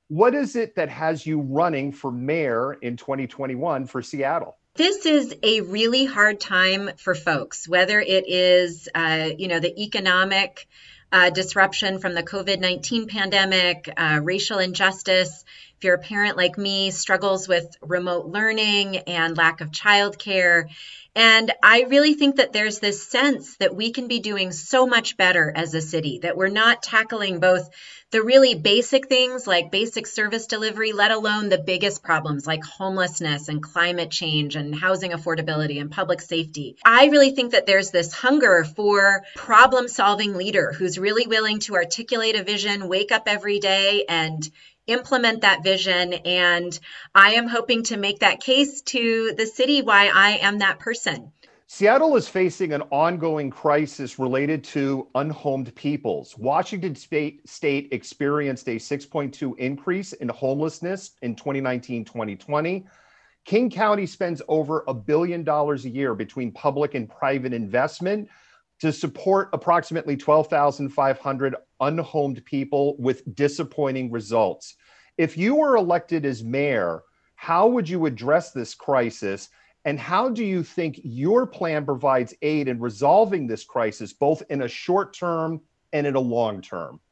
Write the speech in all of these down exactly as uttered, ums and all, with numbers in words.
What is it that has you running for mayor in twenty twenty-one for Seattle? This is a really hard time for folks, whether it is, uh, you know, the economic uh, disruption from the COVID nineteen pandemic, uh, racial injustice. If you're a parent like me, struggles with remote learning and lack of childcare. And I really think that there's this sense that we can be doing so much better as a city, that we're not tackling both the really basic things like basic service delivery, let alone the biggest problems like homelessness and climate change and housing affordability and public safety. I really think that there's this hunger for problem-solving leader who's really willing to articulate a vision, wake up every day and implement that vision. And I am hoping to make that case to the city why I am that person. Seattle is facing an ongoing crisis related to unhomed peoples. Washington State, State experienced a six point two increase in homelessness in twenty nineteen twenty twenty. King County spends over a billion dollars a year between public and private investment to support approximately twelve thousand five hundred unhomed people with disappointing results. If you were elected as mayor, how would you address this crisis? And how do you think your plan provides aid in resolving this crisis, both in a short term and in a long term?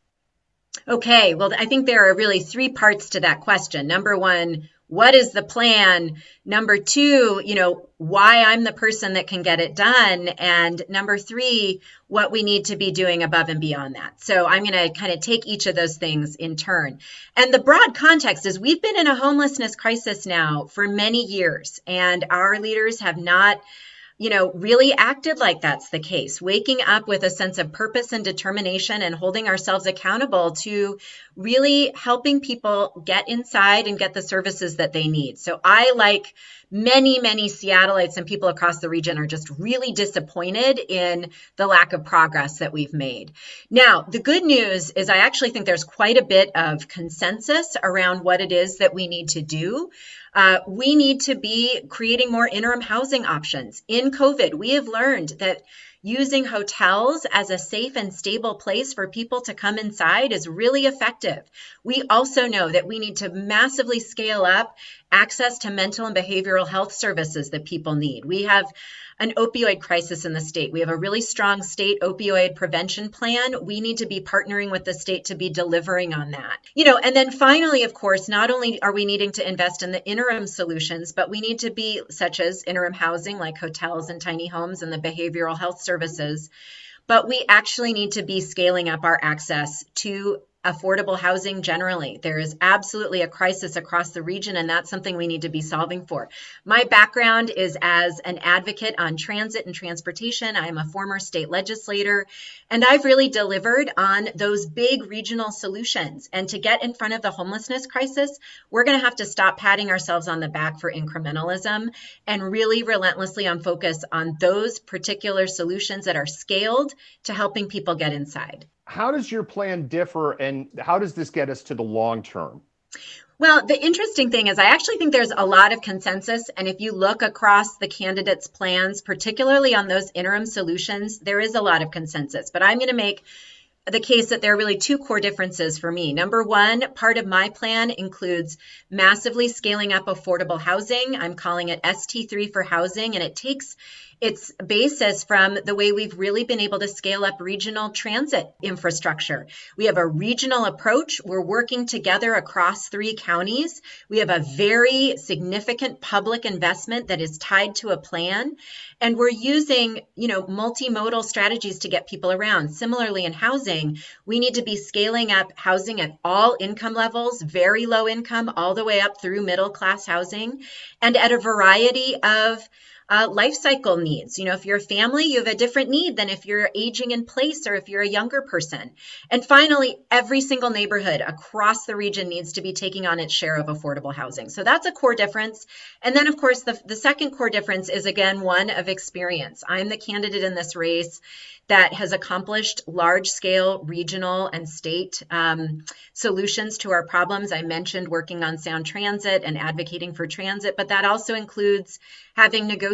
Okay, well, I think there are really three parts to that question. Number one, what is the plan? Number two, you know, why I'm the person that can get it done. And number three, what we need to be doing above and beyond that. So I'm going to kind of take each of those things in turn. And the broad context is we've been in a homelessness crisis now for many years, and our leaders have not you know, really acted like that's the case, waking up with a sense of purpose and determination and holding ourselves accountable to really helping people get inside and get the services that they need. So I, like many, many Seattleites and people across the region, are just really disappointed in the lack of progress that we've made. Now, the good news is I actually think there's quite a bit of consensus around what it is that we need to do. Uh, we need to be creating more interim housing options. In COVID, we have learned that using hotels as a safe and stable place for people to come inside is really effective. We also know that we need to massively scale up access to mental and behavioral health services that people need. We have an opioid crisis in the state. We have a really strong state opioid prevention plan. We need to be partnering with the state to be delivering on that. You know, and then finally, of course, not only are we needing to invest in the interim solutions, but we need to be such as interim housing like hotels and tiny homes and the behavioral health services. But we actually need to be scaling up our access to affordable housing generally. There is absolutely a crisis across the region, and that's something we need to be solving for. My background is as an advocate on transit and transportation. I'm a former state legislator, and I've really delivered on those big regional solutions. And to get in front of the homelessness crisis, we're going to have to stop patting ourselves on the back for incrementalism and really relentlessly on focus on those particular solutions that are scaled to helping people get inside. How does your plan differ, and how does this get us to the long term? Well, the interesting thing is I actually think there's a lot of consensus. And if you look across the candidates' plans, particularly on those interim solutions, there is a lot of consensus. But I'm going to make the case that there are really two core differences for me. Number one, part of my plan includes massively scaling up affordable housing. I'm calling it S T three for housing, and it takes its basis from the way we've really been able to scale up regional transit infrastructure. We have a regional approach. We're working together across three counties. We have a very significant public investment that is tied to a plan. And we're using, you know, multimodal strategies to get people around. Similarly, in housing, we need to be scaling up housing at all income levels, very low income, all the way up through middle class housing, and at a variety of Uh, life cycle needs. You know, if you're a family, you have a different need than if you're aging in place or if you're a younger person. And finally, every single neighborhood across the region needs to be taking on its share of affordable housing. So that's a core difference. And then, of course, the, the second core difference is, again, one of experience. I'm the candidate in this race that has accomplished large-scale regional and state um, solutions to our problems. I mentioned working on sound transit and advocating for transit, but that also includes having negotiated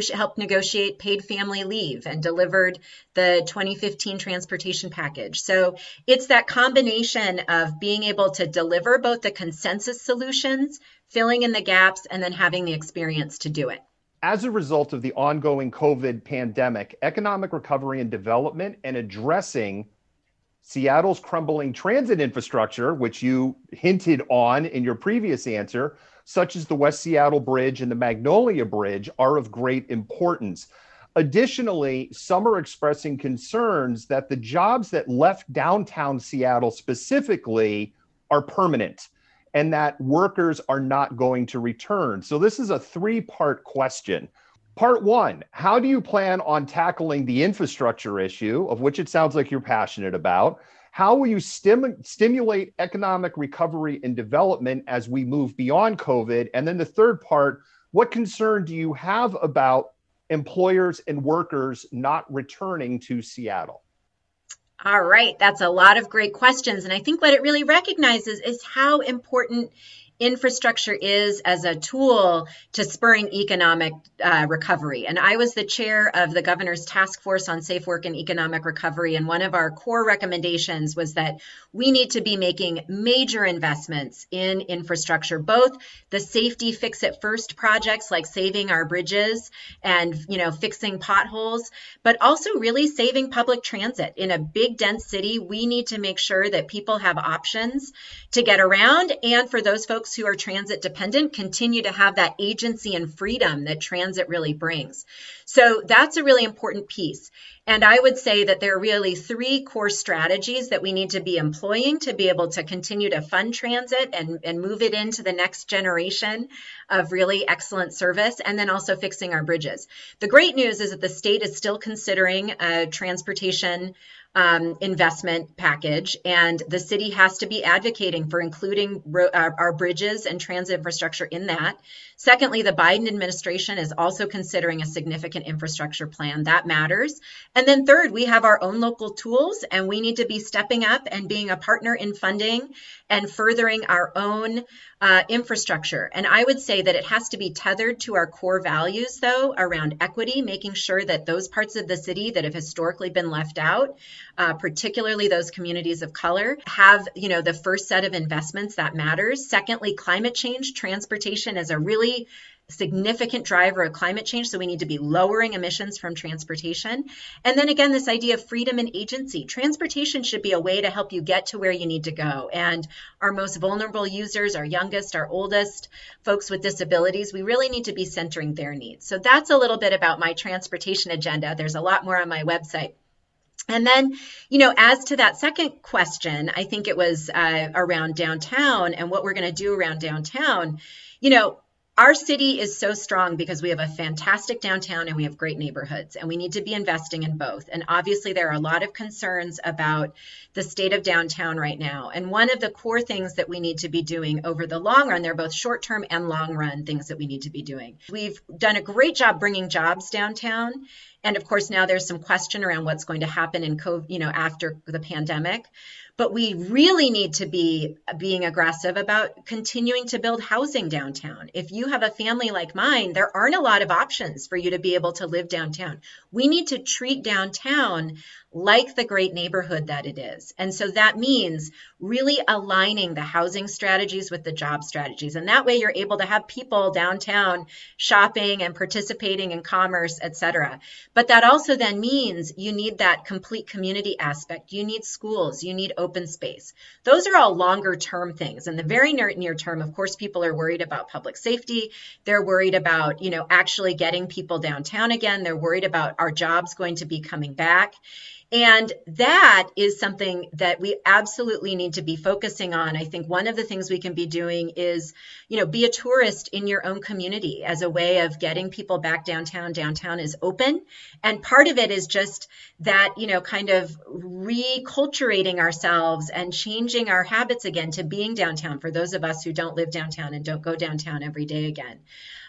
negotiate, helped negotiate paid family leave and delivered the twenty fifteen transportation package. So it's that combination of being able to deliver both the consensus solutions, filling in the gaps, and then having the experience to do it. As a result of the ongoing COVID pandemic, economic recovery and development and addressing Seattle's crumbling transit infrastructure, which you hinted on in your previous answer, such as the West Seattle Bridge and the Magnolia Bridge, are of great importance. Additionally, some are expressing concerns that the jobs that left downtown Seattle specifically are permanent and that workers are not going to return. So this is a three-part question. Part one, how do you plan on tackling the infrastructure issue, of which it sounds like you're passionate about? How will you stim- stimulate economic recovery and development as we move beyond COVID? And then the third part, what concern do you have about employers and workers not returning to Seattle? All right, that's a lot of great questions. And I think what it really recognizes is how important infrastructure is as a tool to spurring economic uh, recovery. And I was the chair of the governor's task force on safe work and economic recovery. And one of our core recommendations was that we need to be making major investments in infrastructure, both the safety fix it first projects like saving our bridges and, you know, fixing potholes, but also really saving public transit. In a big, dense city, we need to make sure that people have options to get around, and for those folks who are transit dependent, continue to have that agency and freedom that transit really brings. So that's a really important piece. And I would say that there are really three core strategies that we need to be employing to be able to continue to fund transit and, and move it into the next generation of really excellent service, and then also fixing our bridges. The great news is that the state is still considering a transportation Um, investment package, and the city has to be advocating for including ro- our, our bridges and transit infrastructure in that. Secondly, the Biden administration is also considering a significant infrastructure plan. That matters. And then third, we have our own local tools, and we need to be stepping up and being a partner in funding and furthering our own uh, infrastructure. And I would say that it has to be tethered to our core values, though, around equity, making sure that those parts of the city that have historically been left out, Uh, particularly those communities of color, have, you know, the first set of investments that matters. Secondly, climate change. Transportation is a really significant driver of climate change, so we need to be lowering emissions from transportation. And then again, this idea of freedom and agency. Transportation should be a way to help you get to where you need to go. And our most vulnerable users, our youngest, our oldest, folks with disabilities, we really need to be centering their needs. So that's a little bit about my transportation agenda. There's a lot more on my website. And then, you know, as to that second question, I think it was uh, around downtown and what we're going to do around downtown. You know, our city is so strong because we have a fantastic downtown and we have great neighborhoods, and we need to be investing in both. And obviously, there are a lot of concerns about the state of downtown right now. And one of the core things that we need to be doing over the long run, they're both short-term and long-run things that we need to be doing. We've done a great job bringing jobs downtown. And of course, now there's some question around what's going to happen in COVID, you know, after the pandemic. But we really need to be being aggressive about continuing to build housing downtown. If you have a family like mine, there aren't a lot of options for you to be able to live downtown. We need to treat downtown like the great neighborhood that it is. And so that means really aligning the housing strategies with the job strategies. And that way you're able to have people downtown shopping and participating in commerce, et cetera. But that also then means you need that complete community aspect. You need schools, you need open space. Those are all longer term things. In the very near, near term, of course, people are worried about public safety. They're worried about, you know, actually getting people downtown again. They're worried about our jobs going to be coming back. And that is something that we absolutely need to be focusing on. I think one of the things we can be doing is, you know, be a tourist in your own community as a way of getting people back downtown. Downtown is open. And part of it is just that, you know, kind of reculturating ourselves and changing our habits again to being downtown for those of us who don't live downtown and don't go downtown every day again.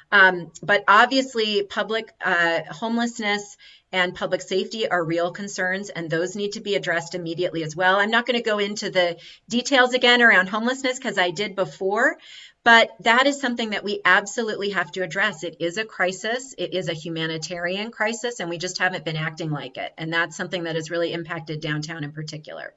Um, but obviously, public uh, homelessness and public safety are real concerns, and those need to be addressed immediately as well. I'm not going to go into the details again around homelessness because I did before, but that is something that we absolutely have to address. It is a crisis. It is a humanitarian crisis, and we just haven't been acting like it. And that's something that has really impacted downtown in particular.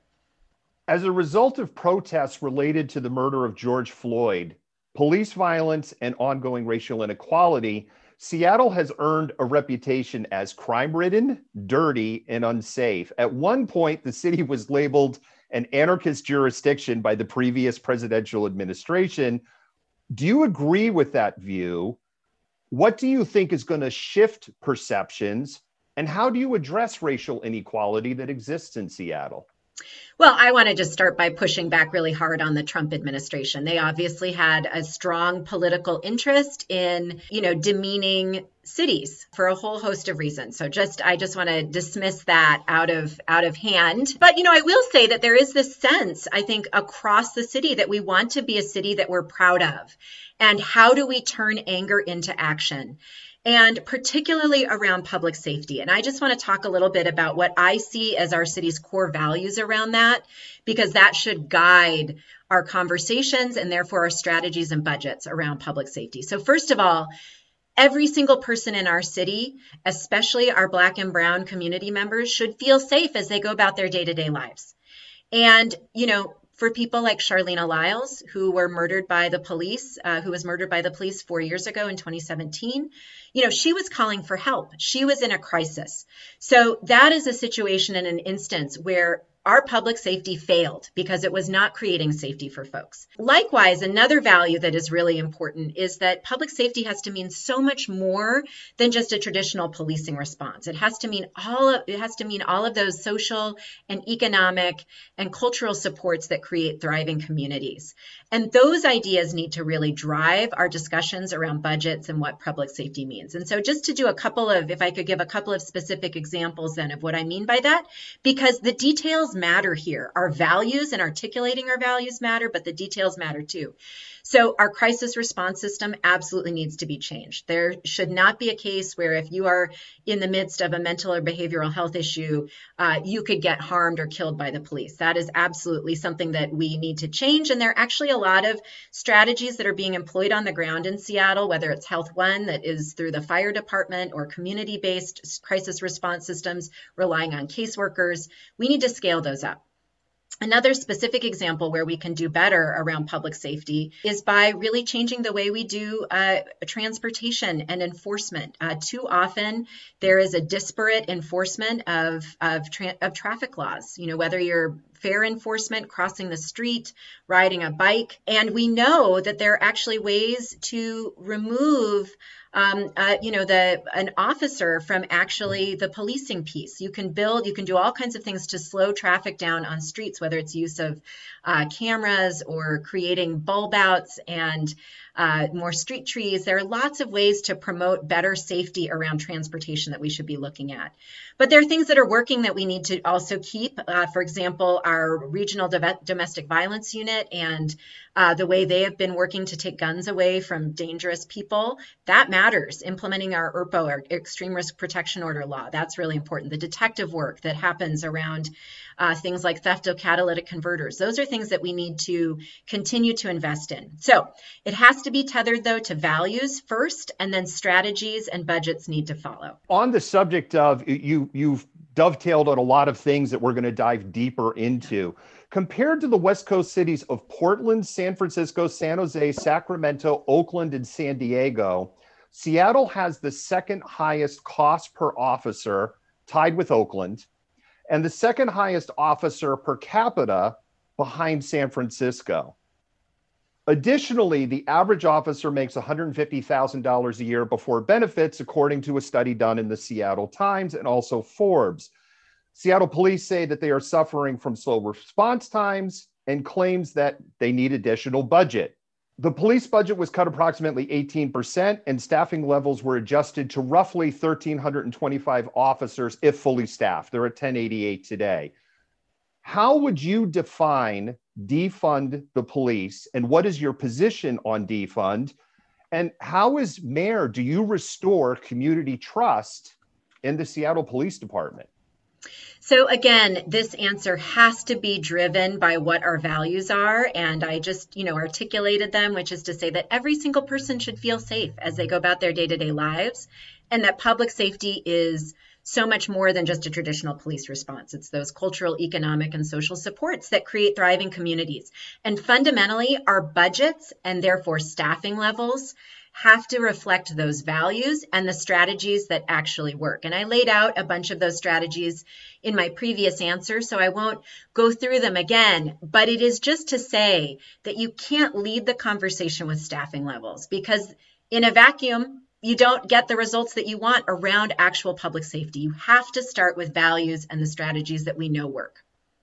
As a result of protests related to the murder of George Floyd, police violence, and ongoing racial inequality, Seattle has earned a reputation as crime-ridden, dirty, and unsafe. At one point, the city was labeled an anarchist jurisdiction by the previous presidential administration. Do you agree with that view? What do you think is going to shift perceptions? And how do you address racial inequality that exists in Seattle? Well, I want to just start by pushing back really hard on the Trump administration. They obviously had a strong political interest in, you know, demeaning cities for a whole host of reasons. So just I just want to dismiss that out of out of hand. But, you know, I will say that there is this sense, I think, across the city that we want to be a city that we're proud of. And how do we turn anger into action? And particularly around public safety. And I just want to talk a little bit about what I see as our city's core values around that, because that should guide our conversations and therefore our strategies and budgets around public safety. So first of all, every single person in our city, especially our Black and Brown community members, should feel safe as they go about their day-to-day lives. And, you know, for people like Charleena Lyles, who were murdered by the police, uh, who was murdered by the police four years ago in twenty seventeen, you know, she was calling for help. She was in a crisis. So that is a situation and an instance where our public safety failed because it was not creating safety for folks. Likewise, another value that is really important is that public safety has to mean so much more than just a traditional policing response. It has to mean all of, it has to mean all of those social and economic and cultural supports that create thriving communities. And those ideas need to really drive our discussions around budgets and what public safety means. And so just to do a couple of, if I could give a couple of specific examples then of what I mean by that, because the details matter here. Our values and articulating our values matter, but the details matter too. So our crisis response system absolutely needs to be changed. There should not be a case where if you are in the midst of a mental or behavioral health issue, uh, you could get harmed or killed by the police. That is absolutely something that we need to change. And there are actually a lot of strategies that are being employed on the ground in Seattle, whether it's Health One that is through the fire department or community-based crisis response systems relying on caseworkers. We need to scale those up. Another specific example where we can do better around public safety is by really changing the way we do uh, transportation and enforcement. Uh, too often, there is a disparate enforcement of, of, tra- of traffic laws, you know, whether you're fare enforcement, crossing the street, riding a bike. And we know that there are actually ways to remove Um, uh, you know, the an officer from actually the policing piece. You can build, you can do all kinds of things to slow traffic down on streets, whether it's use of uh, cameras or creating bulb outs and uh, more street trees. There are lots of ways to promote better safety around transportation that we should be looking at. But there are things that are working that we need to also keep. Uh, for example, our regional do- domestic violence unit and uh, the way they have been working to take guns away from dangerous people. That matters. Implementing our E R P O, our Extreme Risk Protection Order law, that's really important. The detective work that happens around uh, things like theft of catalytic converters. Those are things that we need to continue to invest in. So it has to be tethered, though, to values first, and then strategies and budgets need to follow. On the subject of, you, you've dovetailed on a lot of things that we're going to dive deeper into. Compared to the West Coast cities of Portland, San Francisco, San Jose, Sacramento, Oakland, and San Diego, Seattle has the second highest cost per officer, tied with Oakland, and the second highest officer per capita behind San Francisco. Additionally, the average officer makes one hundred fifty thousand dollars a year before benefits, according to a study done in the Seattle Times and also Forbes. Seattle police say that they are suffering from slow response times and claims that they need additional budget. The police budget was cut approximately eighteen percent, and staffing levels were adjusted to roughly one thousand three hundred twenty-five officers if fully staffed. They're at ten eighty-eight today. How would you define defund the police, and what is your position on defund? And how, as mayor, do you restore community trust in the Seattle Police Department? So again, this answer has to be driven by what our values are. And I just, you know, articulated them, which is to say that every single person should feel safe as they go about their day-to-day lives, and that public safety is so much more than just a traditional police response. It's those cultural, economic, and social supports that create thriving communities. And fundamentally, our budgets and therefore staffing levels have to reflect those values and the strategies that actually work. And I laid out a bunch of those strategies in my previous answer, so I won't go through them again, but it is just to say that you can't lead the conversation with staffing levels, because in a vacuum, you don't get the results that you want around actual public safety. You have to start with values and the strategies that we know work.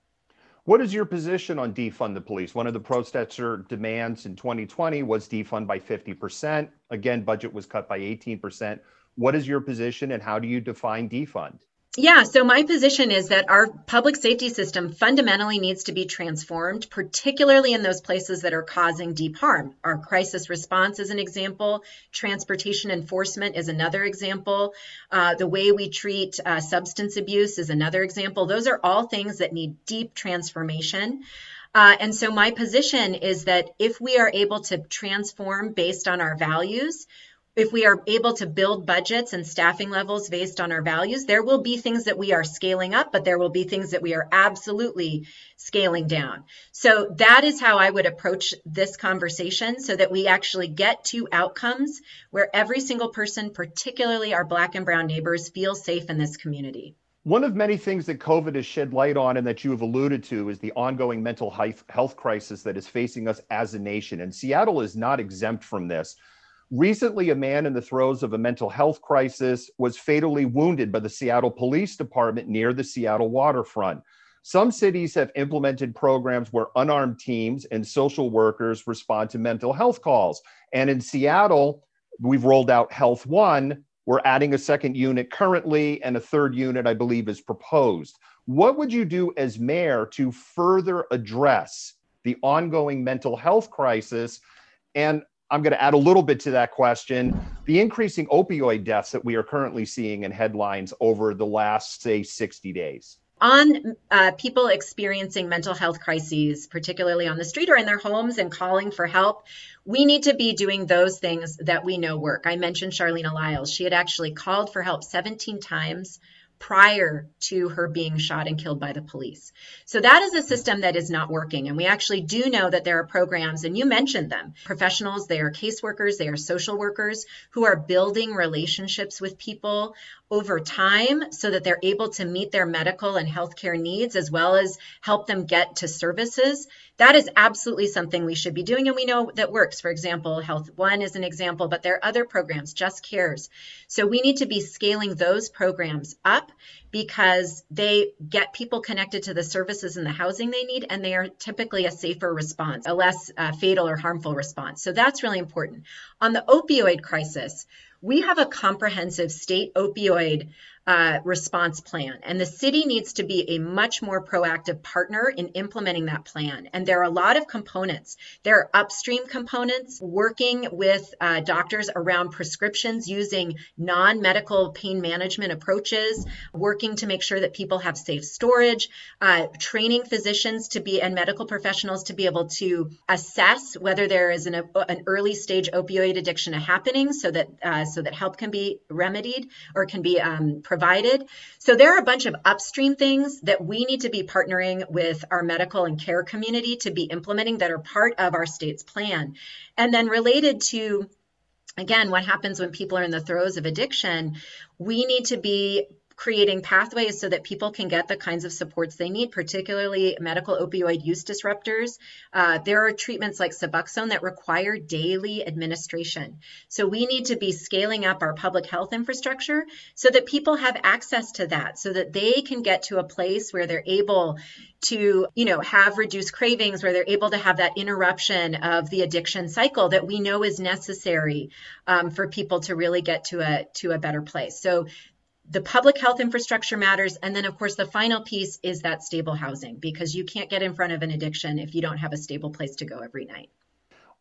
What is your position on defund the police? One of the protester demands in twenty twenty was defund by fifty percent. Again, budget was cut by eighteen percent. What is your position, and how do you define defund? Yeah, so my position is that our public safety system fundamentally needs to be transformed, particularly in those places that are causing deep harm. Our crisis response is an example. Transportation enforcement is another example. Uh, the way we treat uh, substance abuse is another example. Those are all things that need deep transformation. Uh, and so my position is that if we are able to transform based on our values, if we are able to build budgets and staffing levels based on our values, there will be things that we are scaling up, but there will be things that we are absolutely scaling down. So that is how I would approach this conversation, so that we actually get to outcomes where every single person, particularly our Black and brown neighbors, feel safe in this community. One of many things that COVID has shed light on and that you have alluded to is the ongoing mental health crisis that is facing us as a nation. And Seattle is not exempt from this. Recently, a man in the throes of a mental health crisis was fatally wounded by the Seattle Police Department near the Seattle waterfront. Some cities have implemented programs where unarmed teams and social workers respond to mental health calls. And in Seattle, we've rolled out Health One. We're adding a second unit currently, and a third unit, I believe, is proposed. What would you do as mayor to further address the ongoing mental health crisis? And I'm going to add a little bit to that question, the increasing opioid deaths that we are currently seeing in headlines over the last, say, sixty days. On uh, people experiencing mental health crises, particularly on the street or in their homes and calling for help, we need to be doing those things that we know work. I mentioned Charlene Lyles. She had actually called for help seventeen times prior to her being shot and killed by the police. So that is a system that is not working. And we actually do know that there are programs, and you mentioned them, professionals, they are caseworkers, they are social workers who are building relationships with people over time so that they're able to meet their medical and healthcare needs, as well as help them get to services. That is absolutely something we should be doing, and we know that works. For example, Health One is an example, but there are other programs, Just Cares. So we need to be scaling those programs up because they get people connected to the services and the housing they need, and they are typically a safer response, a less uh, fatal or harmful response. So that's really important. On the opioid crisis, we have a comprehensive state opioid uh, response plan, and the city needs to be a much more proactive partner in implementing that plan. And there are a lot of components. There are upstream components, working with uh, doctors around prescriptions using non-medical pain management approaches, working to make sure that people have safe storage, uh, training physicians to be and medical professionals to be able to assess whether there is an, an early stage opioid addiction happening, so that uh, so that help can be remedied or can be um, provided. So there are a bunch of upstream things that we need to be partnering with our medical and care community to be implementing that are part of our state's plan. And then related to, again, what happens when people are in the throes of addiction, we need to be creating pathways so that people can get the kinds of supports they need, particularly medical opioid use disruptors. Uh, there are treatments like Suboxone that require daily administration. So we need to be scaling up our public health infrastructure so that people have access to that, so that they can get to a place where they're able to, you know, have reduced cravings, where they're able to have that interruption of the addiction cycle that we know is necessary um, for people to really get to a to a better place. So the public health infrastructure matters. And then, of course, the final piece is that stable housing, because you can't get in front of an addiction if you don't have a stable place to go every night.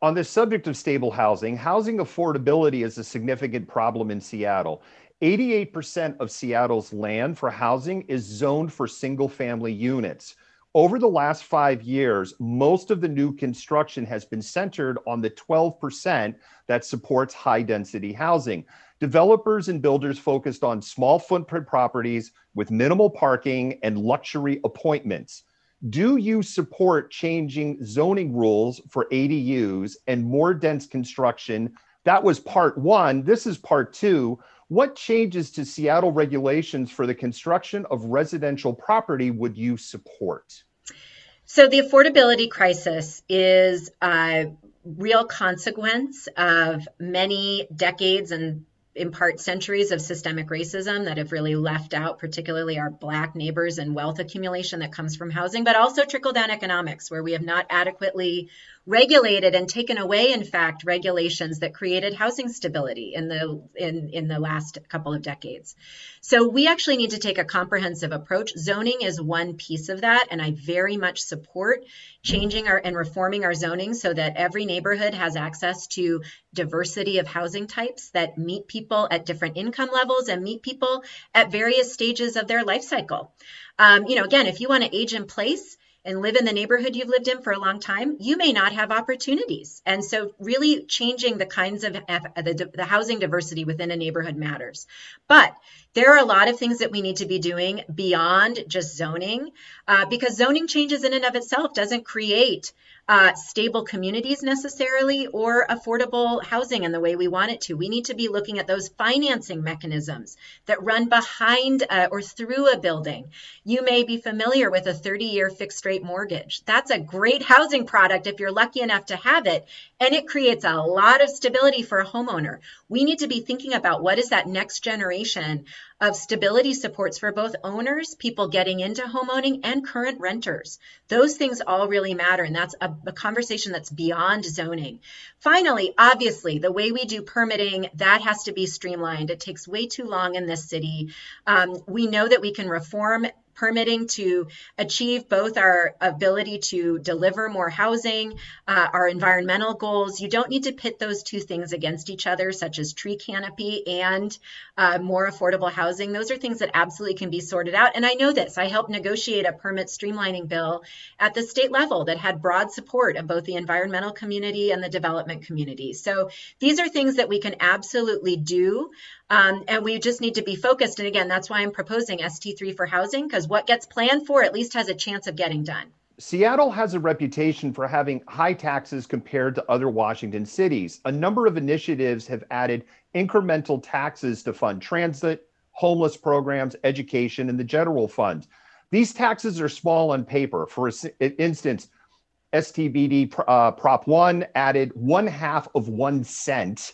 On the subject of stable housing, housing affordability is a significant problem in Seattle. eighty-eight percent of Seattle's land for housing is zoned for single-family units. Over the last five years, most of the new construction has been centered on the twelve percent that supports high-density housing. Developers and builders focused on small footprint properties with minimal parking and luxury appointments. Do you support changing zoning rules for A D Us and more dense construction? That was part one. This is part two. What changes to Seattle regulations for the construction of residential property would you support? So the affordability crisis is a real consequence of many decades and in part centuries of systemic racism that have really left out particularly our Black neighbors and wealth accumulation that comes from housing, but also trickle-down economics, where we have not adequately regulated and taken away, in fact, regulations that created housing stability in the in, in the last couple of decades. So we actually need to take a comprehensive approach. Zoning is one piece of that, and I very much support changing our and reforming our zoning so that every neighborhood has access to diversity of housing types that meet people at different income levels and meet people at various stages of their life cycle. Um, you know, again, if you want to age in place and live in the neighborhood you've lived in for a long time, you may not have opportunities. And so really changing the kinds of the, the housing diversity within a neighborhood matters. But there are a lot of things that we need to be doing beyond just zoning, uh, because zoning changes in and of itself doesn't create uh, stable communities necessarily or affordable housing in the way we want it to. We need to be looking at those financing mechanisms that run behind uh, or through a building. You may be familiar with a thirty-year fixed rate mortgage. That's a great housing product if you're lucky enough to have it, and it creates a lot of stability for a homeowner. We need to be thinking about what is that next generation of stability supports for both owners, people getting into homeowning, and current renters. Those things all really matter, and that's a, a conversation that's beyond zoning. Finally, obviously, the way we do permitting, that has to be streamlined. It takes way too long in this city. Um, we know that we can reform permitting to achieve both our ability to deliver more housing, uh, our environmental goals. You don't need to pit those two things against each other, such as tree canopy and uh, more affordable housing. Those are things that absolutely can be sorted out. And I know this. I helped negotiate a permit streamlining bill at the state level that had broad support of both the environmental community and the development community. So these are things that we can absolutely do. Um, and we just need to be focused. And again, that's why I'm proposing S T three for housing, because what gets planned for at least has a chance of getting done. Seattle has a reputation for having high taxes compared to other Washington cities. A number of initiatives have added incremental taxes to fund transit, homeless programs, education, and the general fund. These taxes are small on paper. For instance, S T B D uh, Prop one added one half of one cent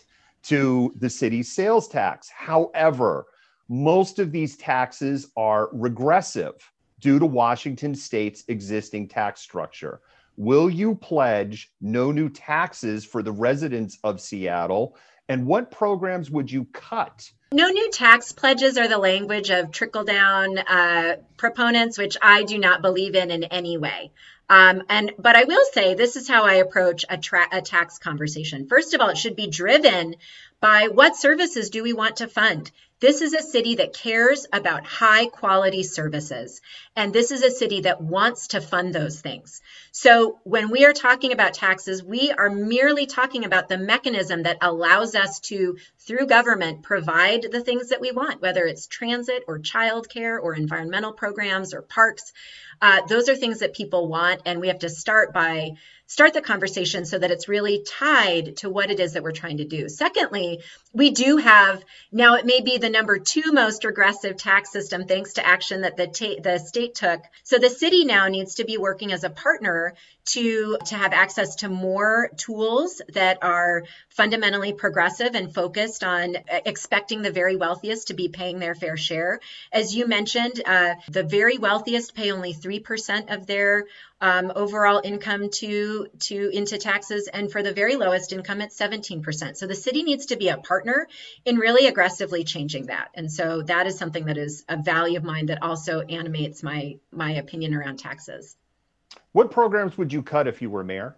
to the city's sales tax. However, most of these taxes are regressive due to Washington State's existing tax structure. Will you pledge no new taxes for the residents of Seattle? And what programs would you cut? No new tax pledges are the language of trickle-down uh, proponents, which I do not believe in in any way. Um, and but I will say this is how I approach a, tra- a tax conversation. First of all, it should be driven by what services do we want to fund. This is a city that cares about high quality services, and this is a city that wants to fund those things. So when we are talking about taxes, we are merely talking about the mechanism that allows us to, through government, provide the things that we want, whether it's transit or childcare or environmental programs or parks. Uh, those are things that people want, and we have to start by start the conversation so that it's really tied to what it is that we're trying to do. Secondly, we do have, now it may be the number two most regressive tax system thanks to action that the, ta- the state took. So the city now needs to be working as a partner to, to have access to more tools that are fundamentally progressive and focused on expecting the very wealthiest to be paying their fair share. As you mentioned, uh, the very wealthiest pay only three percent of their um, overall income to, to into taxes, and for the very lowest income, it's seventeen percent. So the city needs to be a partner in really aggressively changing that. And so that is something that is a value of mine that also animates my, my opinion around taxes. What programs would you cut if you were mayor?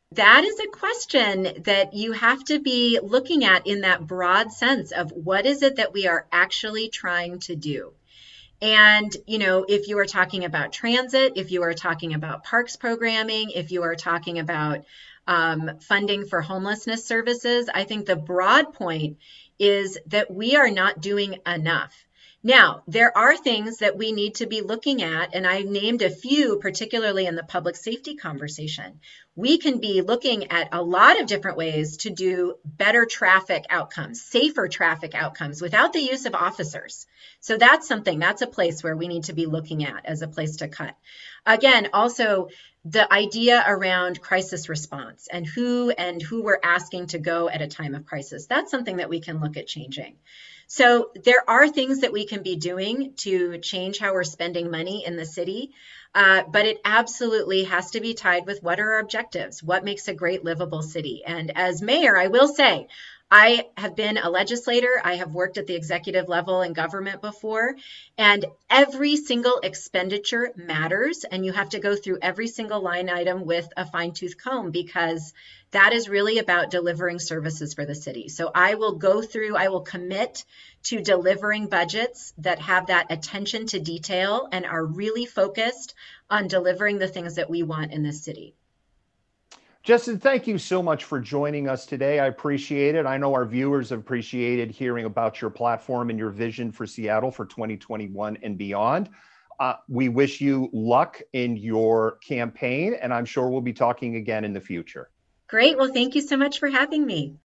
That is a question that you have to be looking at in that broad sense of what is it that we are actually trying to do. And, you know, if you are talking about transit, if you are talking about parks programming, if you are talking about um, funding for homelessness services, I think the broad point is that we are not doing enough. Now, there are things that we need to be looking at, and I named a few, particularly in the public safety conversation. We can be looking at a lot of different ways to do better traffic outcomes, safer traffic outcomes without the use of officers. So that's something, that's a place where we need to be looking at as a place to cut. Again, also the idea around crisis response and who and who we're asking to go at a time of crisis. That's something that we can look at changing. So there are things that we can be doing to change how we're spending money in the city, uh, but it absolutely has to be tied with what are our objectives, what makes a great livable city. And as mayor, I will say, I have been a legislator. I have worked at the executive level in government before, and every single expenditure matters. And you have to go through every single line item with a fine-tooth comb, because that is really about delivering services for the city. So I will go through, I will commit to delivering budgets that have that attention to detail and are really focused on delivering the things that we want in this city. Justin, thank you so much for joining us today. I appreciate it. I know our viewers have appreciated hearing about your platform and your vision for Seattle for twenty twenty-one and beyond. Uh, we wish you luck in your campaign, and I'm sure we'll be talking again in the future. Great. Well, thank you so much for having me.